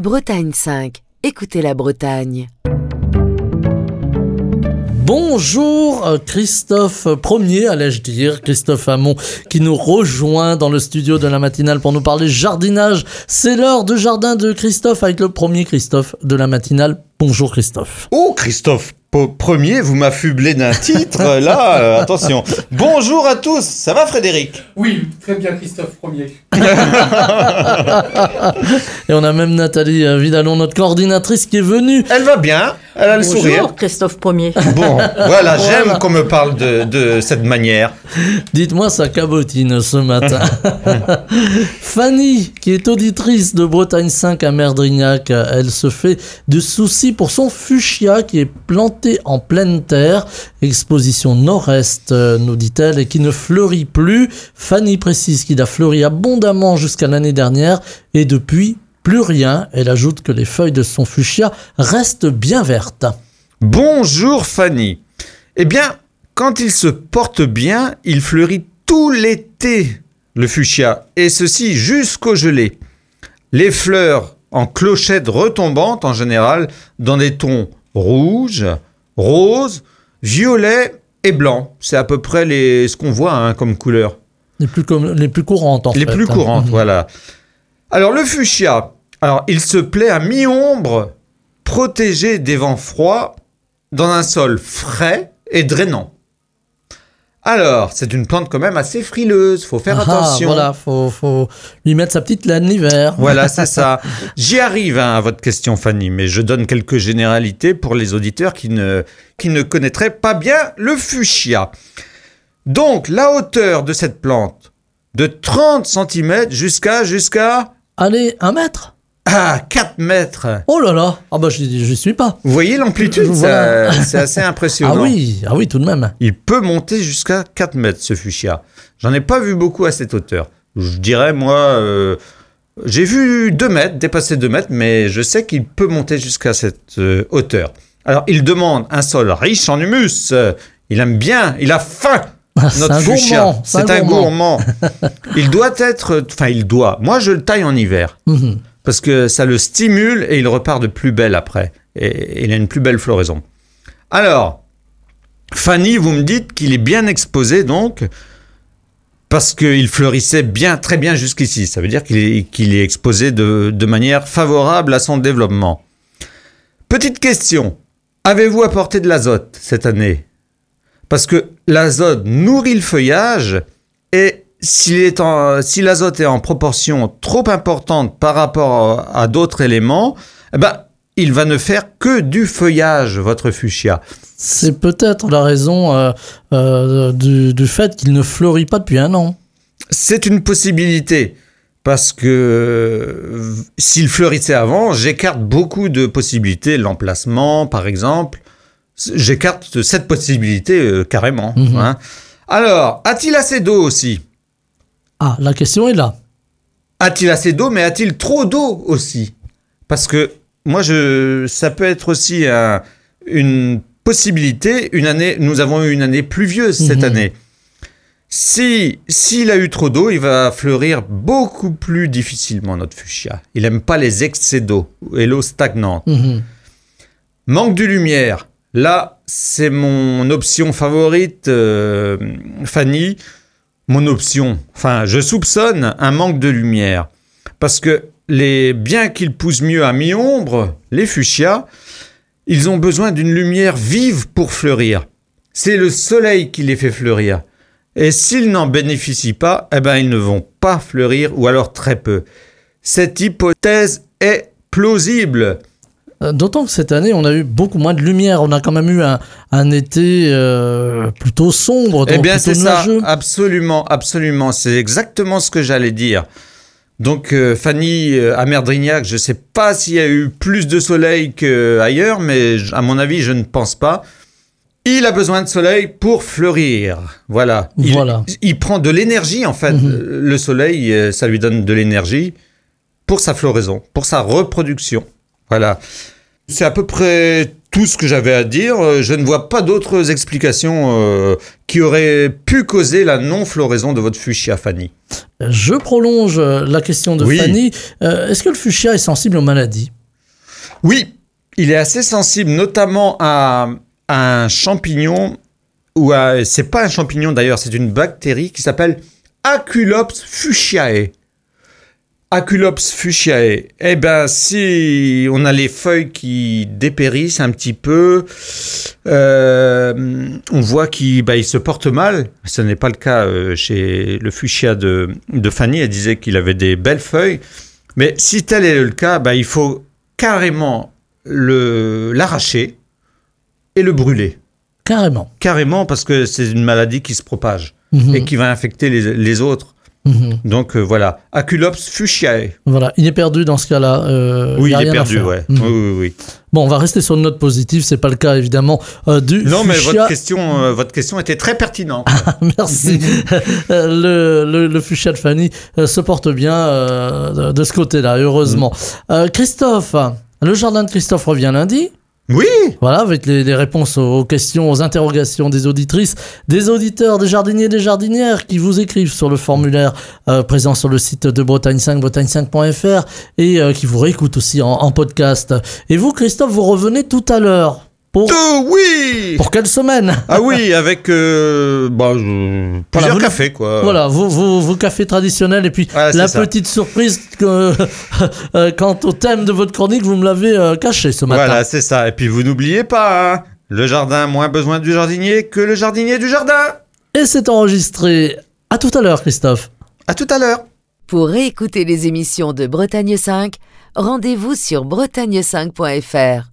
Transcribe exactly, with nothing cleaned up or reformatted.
Bretagne cinq. Écoutez la Bretagne. Bonjour Christophe Premier, allais-je dire, Christophe Hamon qui nous rejoint dans le studio de la matinale pour nous parler jardinage. C'est l'heure de jardin de Christophe avec le premier Christophe de la matinale. Bonjour Christophe. Oh Christophe Premier, vous m'affublez d'un titre, là, euh, attention. Bonjour à tous, ça va Frédéric ? Oui, très bien Christophe Premier. Et on a même Nathalie Vidalon, notre coordinatrice, qui est venue. Elle va bien, elle a le Bonjour, sourire. Christophe Premier. Bon, voilà, j'aime qu'on me parle de, de cette manière. Dites-moi sa cabotine ce matin. Fanny, qui est auditrice de Bretagne cinq à Merdrignac, elle se fait du souci pour son fuchsia qui est planté en pleine terre, exposition nord-est, nous dit-elle, et qui ne fleurit plus. Fanny précise qu'il a fleuri abondamment jusqu'à l'année dernière et depuis, plus rien. Elle ajoute que les feuilles de son fuchsia restent bien vertes. Bonjour Fanny. Eh bien, quand il se porte bien, il fleurit tout l'été, le fuchsia, et ceci jusqu'au gelé. Les fleurs en clochettes retombantes en général dans des tons rouges, roses, violets et blancs. C'est à peu près les, ce qu'on voit hein, comme couleur. Les plus, com- les plus courantes en les fait. Les plus courantes, mmh. voilà. Alors le fuchsia, alors, il se plaît à mi-ombre, protégé des vents froids, dans un sol frais et drainant. Alors, c'est une plante quand même assez frileuse, faut faire ah, attention. Voilà, faut, faut lui mettre sa petite laine l'hiver. Voilà, c'est ça. J'y arrive hein, à votre question, Fanny, mais je donne quelques généralités pour les auditeurs qui ne, qui ne connaîtraient pas bien le fuchsia. Donc, la hauteur de cette plante, de trente centimètres jusqu'à, jusqu'à... Allez, un mètre. Ah, quatre mètres. Oh là là, ah bah j'y, j'y suis pas. Vous voyez l'amplitude, voilà. ça, c'est assez impressionnant. Ah oui, ah oui, tout de même. Il peut monter jusqu'à quatre mètres, ce fuchsia. J'en ai pas vu beaucoup à cette hauteur. Je dirais, moi, euh, j'ai vu deux mètres, dépasser deux mètres, mais je sais qu'il peut monter jusqu'à cette euh, hauteur. Alors, il demande un sol riche en humus. Il aime bien, il a faim. Notre c'est fuchsia, gourmand, c'est, c'est un, un gourmand. gourmand. Il doit être, enfin, il doit. Moi, je le taille en hiver. Mm-hmm. Parce que ça le stimule et il repart de plus belle après. Et il a une plus belle floraison. Alors, Fanny, vous me dites qu'il est bien exposé donc, parce qu'il fleurissait bien, très bien jusqu'ici. Ça veut dire qu'il est, qu'il est exposé de, de manière favorable à son développement. Petite question, avez-vous apporté de l'azote cette année ? Parce que l'azote nourrit le feuillage et S'il est en, si l'azote est en proportion trop importante par rapport à, à d'autres éléments, eh ben, il va ne faire que du feuillage, votre fuchsia. C'est peut-être la raison euh, euh, du, du fait qu'il ne fleurit pas depuis un an. C'est une possibilité, parce que euh, s'il fleurissait avant, j'écarte beaucoup de possibilités. L'emplacement, par exemple, j'écarte cette possibilité euh, carrément. Mmh. Hein. Alors, a-t-il assez d'eau aussi ? Ah, la question est là. A-t-il assez d'eau, mais a-t-il trop d'eau aussi ? Parce que moi, je, ça peut être aussi un, une possibilité. Une année, nous avons eu une année pluvieuse cette mmh. année. Si, s'il a eu trop d'eau, il va fleurir beaucoup plus difficilement, notre fuchsia. Il n'aime pas les excès d'eau et l'eau stagnante. Mmh. Manque de lumière. Là, c'est mon option favorite, euh, Fanny. Mon option, enfin, je soupçonne un manque de lumière. Parce que les, bien qu'ils poussent mieux à mi-ombre, les fuchsias, ils ont besoin d'une lumière vive pour fleurir. C'est le soleil qui les fait fleurir. Et s'ils n'en bénéficient pas, eh ben, ils ne vont pas fleurir, ou alors très peu. Cette hypothèse est plausible. D'autant que cette année, on a eu beaucoup moins de lumière. On a quand même eu un, un été euh, plutôt sombre, donc eh bien, plutôt c'est nuageux. Ça, absolument, absolument. C'est exactement ce que j'allais dire. Donc, euh, Fanny, euh, à Merdrignac, je ne sais pas s'il y a eu plus de soleil qu'ailleurs, mais à mon avis, je ne pense pas. Il a besoin de soleil pour fleurir. Voilà. Il, voilà. il prend de l'énergie, en fait. Mm-hmm. Le soleil, ça lui donne de l'énergie pour sa floraison, pour sa reproduction. Voilà. C'est à peu près tout ce que j'avais à dire. Je ne vois pas d'autres explications euh, qui auraient pu causer la non-floraison de votre fuchsia, Fanny. Je prolonge la question de Oui. Fanny. Euh, est-ce que le fuchsia est sensible aux maladies ? Oui, il est assez sensible, notamment à, à un champignon, ou à, c'est pas un champignon d'ailleurs, c'est une bactérie qui s'appelle Aculops fuchsiae. Aculops fuchsiae. Eh ben, si on a les feuilles qui dépérissent un petit peu, euh, on voit qu'il bah, il se porte mal. Ce n'est pas le cas euh, chez le fuchsia de, de Fanny. Elle disait qu'il avait des belles feuilles. Mais si tel est le cas, bah, il faut carrément le, l'arracher et le brûler. Carrément. Carrément, parce que c'est une maladie qui se propage Mmh. et qui va infecter les, les autres. Mmh. Donc euh, voilà, Aculops fuchsiae. Voilà, il est perdu dans ce cas-là. Euh, Oui, y a il est rien à perdu, faire. ouais. Mmh. Oui, oui, oui. Bon, on va rester sur une note positive, c'est pas le cas évidemment euh, du Non, mais fuchsia. votre question, euh, votre question était très pertinente. Merci. le, le, le fuchsia de Fanny euh, se porte bien euh, de, de ce côté-là, heureusement. Mm. Euh, Christophe, le jardin de Christophe revient lundi. Oui, Voilà, avec les, les réponses aux questions, aux interrogations des auditrices, des auditeurs, des jardiniers, des jardinières qui vous écrivent sur le formulaire euh, présent sur le site de Bretagne cinq, bretagne cinq point f r et euh, qui vous réécoutent aussi en, en podcast. Et vous, Christophe, vous revenez tout à l'heure. Pour, oh, oui. pour quelle semaine ? Ah oui, avec euh, bah, euh, plusieurs vous- cafés, quoi. Voilà, vos, vos, vos cafés traditionnels et puis Voilà, c'est la ça. petite surprise que, euh, quant au thème de votre chronique, vous me l'avez euh, caché ce matin. Voilà, c'est ça. Et puis vous n'oubliez pas, hein, le jardin, moins besoin du jardinier que le jardinier du jardin. Et c'est enregistré. À tout à l'heure, Christophe. À tout à l'heure. Pour réécouter les émissions de Bretagne cinq, rendez-vous sur bretagne cinq point f r.